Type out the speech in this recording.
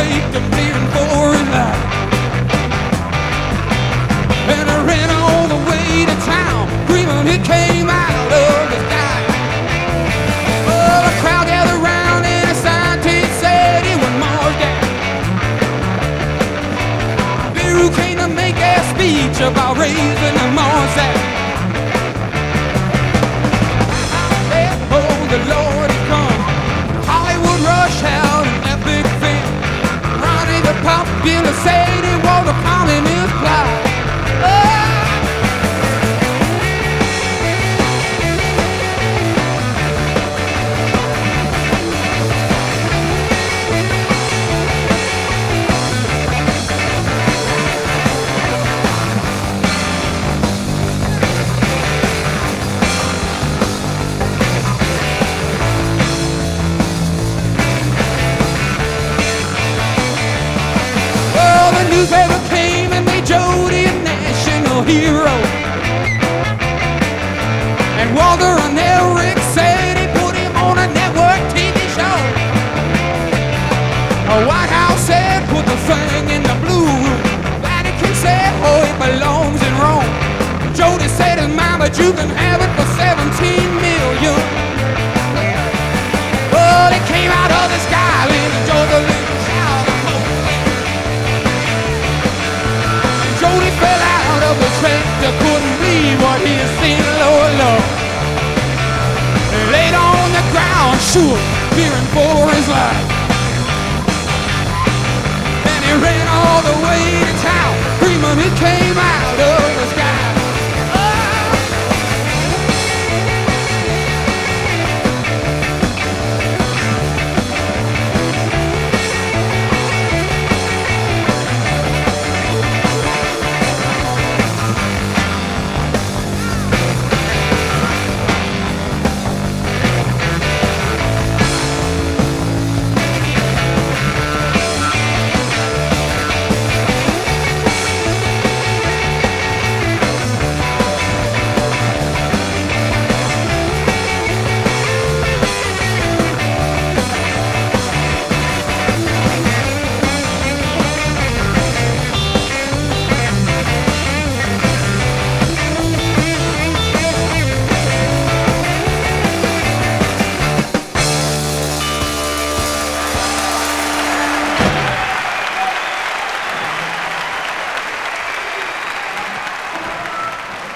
faked and bleeding for his life. And I ran all the way to town, screaming it came out of the sky. Oh, the crowd gathered around and a scientist said it was Mars down. Beru came to make a speech about raising the Mars out. Oh, the Lord has come. Hollywood rush out an epic film. Ronnie the popular said it was a communist plot. Newspaper came and made Jody a national hero. And Walter and Eric said he put him on a network TV show. The White House said put the thing in the blue room. Vatican said, oh, it belongs in Rome. Jody said it's mine, but you can have it for 17